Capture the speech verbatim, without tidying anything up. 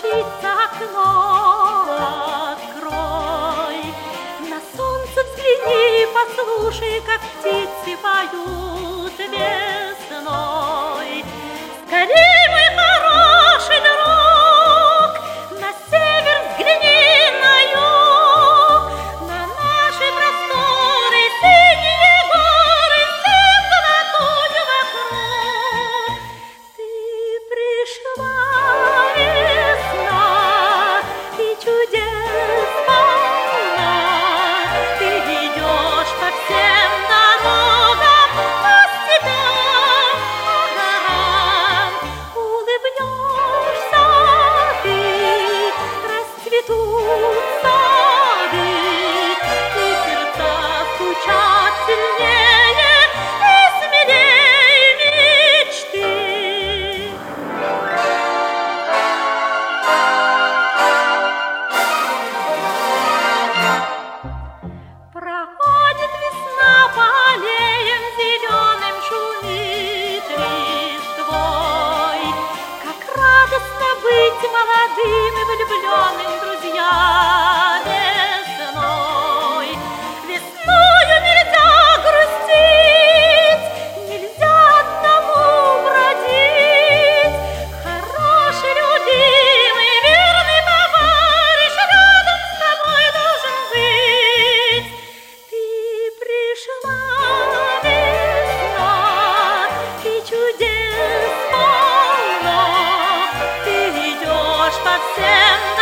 птица, окно открой. На солнце взгляни, послушай, как птицы поют весной. Скорей, мой хороший друг, на север взгляни, на юг, на наши просторы, синие горы, степь золотую вокруг. Ты пришла, весна, и чудес полна. Ты идешь по всем дорогам, по степям, по горам. Улыбнешься ты, расцветут сады, и сердца стучат сильнее и смелее мечты. Проходит весна по аллеям зеленым, шумит листвой. Как радостно быть молодым и влюбленным, друзья, весной. Весною нельзя грустить, нельзя одному бродить. Хороший, любимый, верный товарищ рядом с тобой должен быть. Ты пришла, весна, и чудес полно. Ты идешь по всем